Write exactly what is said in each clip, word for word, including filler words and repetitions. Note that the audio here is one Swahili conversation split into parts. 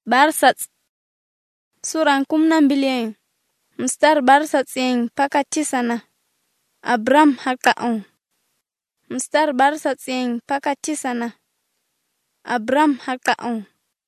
Barsat sura kumi na mbili mstari barsat mpaka tisa na Abram hakaon mstari barsat mpaka tisa na Abram hakaon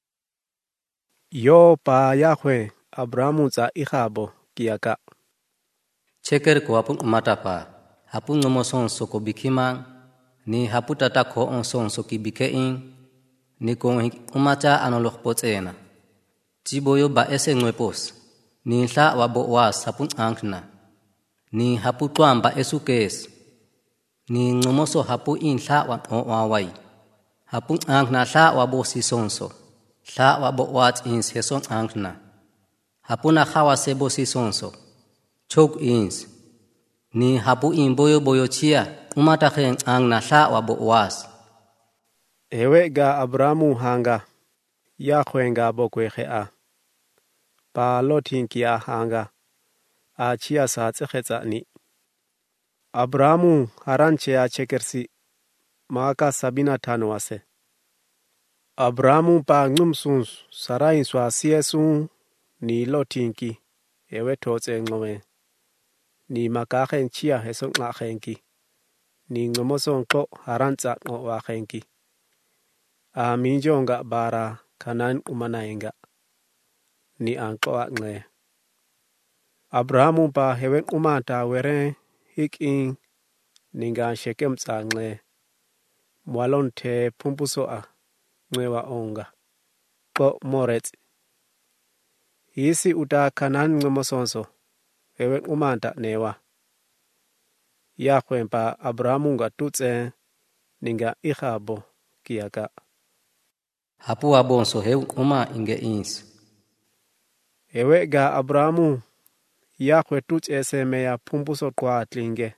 Yo pa Yahweh Abramu za ihabo kiaka. Cheker ko apun umata pa hapun ngomoson soko bikimang ni haputata ko on son soki bikein ni ko umata anolok potena tiboyo ba ese ngwepos ni hla wa bo was hapun angna ni haputwam ba esukes ni ngomoso hapu in hla wa oawai hapun angna hla wa bo sisonso hla wa bo wat in seson angna hapuna khawa sebo sisonso chok ins ni hapu in boyo boyo chia umata khen ang na hla wa bo was Ewe ga Abramu hanga Yahweh nga bokwehe a pa lotin kia hanga a chia sa tsekhetsa ni Abramu haranche a chekersi maka sabina tano wase Abramu pa ngumsuns sarain swa siesu ni lotinki ewe totse ngowe ni makahen chia heson ngahenki ni ngomoson ko harantsa ngo wahenki a minjonga bara kanan umanainga ni anko nge Abrahamu pa hewen umata were hikin ninga shekem tsa nge mwalon te pumpuso a ngewa onga ko moret Isi uta kanan ngomosonso hewen umanta newa Yahweh pa Abrahamu nga tutse ninga ihabo kiaka hapu wa bonso heu uma inge ins Ewe ga Abrahamu Yahweh tutse semeya pumpuso kwa tlinge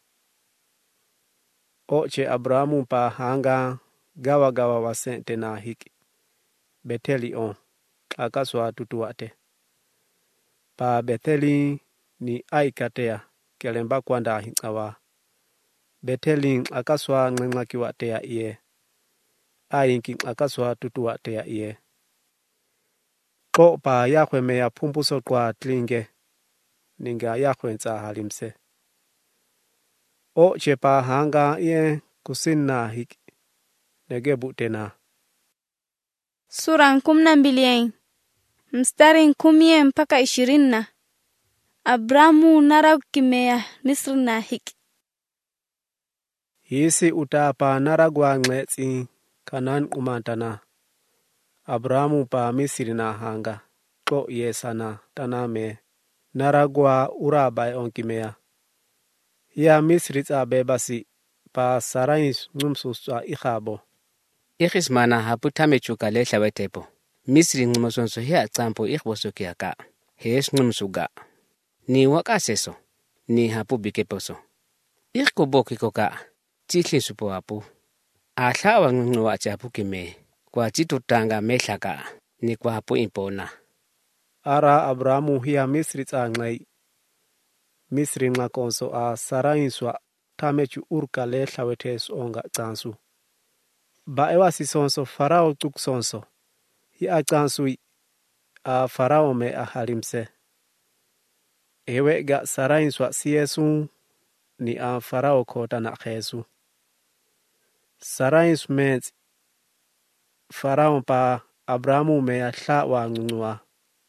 Oche Abrahamu pa hanga gawa gawa wasente na hiki Beteli on akaswa tutuate pa Betheli ni aikatea kelemba kwanda hinkawa Beteli akaswa ngenglakiwatea iye Ayinki akaswa tutuwatea iye Ko pa Yahweh meya pumpuso kwa tlinge ninga Yahweh nsa halimse O chepa hanga iye kusinna hiki negebu tena Sura kumi na mbili mstari kumi mpaka ishirini na Abramu nara kimea Misri na hiki Hisi utapa naragwa ngetsi kanan umantana Abramu pa Misri na hanga ko yesana taname naragwa urabai onkimea ya Misri tsa bebasi pa sarais ngumsuswa ihabo Ikhis mana haputame chuka le hlawetepo Misri ngumosonso hia tsampo ikhboso kiaka hes ngumsuga ni wakaseso ni hapu bikeposo ikhkoboki koka tihli supo hapu ahlawa ngwa chapu kime kwa chitutanga mehlaka ni kwa hapu impona Ara Abramu hia Misri tsa ngai Misri ngakonso a sarainswa tamechu urka le hlawetes onga tsansu ba ewa sisonso farao tuksonso hi a tsansui a farao me a halimse ewe ga sarainswa siesu ni a farao kota na khesu Sarains met farao pa Abramu me a hla wa ngungwa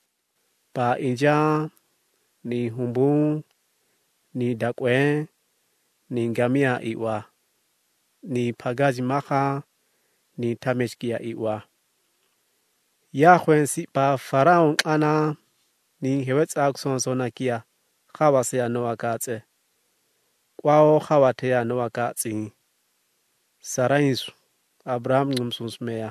pa inja ni humbu ni dakwe ni ngamia iwa ni pagaji maka ni tameshkia iwa Yahweh si pa farao ana ni hewetsa aksonso na kia khawase ya noa katse kwao khawate ya noa katsi Sarains Abraham ngumsus meya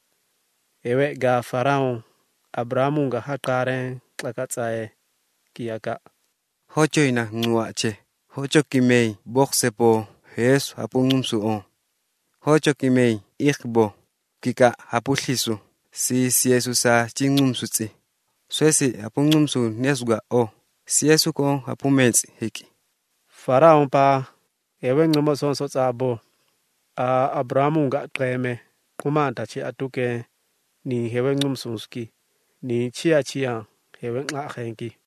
ewe ga farao Abrahamu nga hakare akatsae kiaka Hochoina nguache hocho kimei boksepo hes hapungumsu on hocho kimei ikhbo kika hapulhisu si siesu sa chingumsutsi swesi hapungumsu nesga o siesu ko hapumets hiki Farao pa ewe ngumosonso tsabo a Abrahamu nga kleme kumanta chi atuke ni hewe ngumsuski ni chia chia hewe nga khenki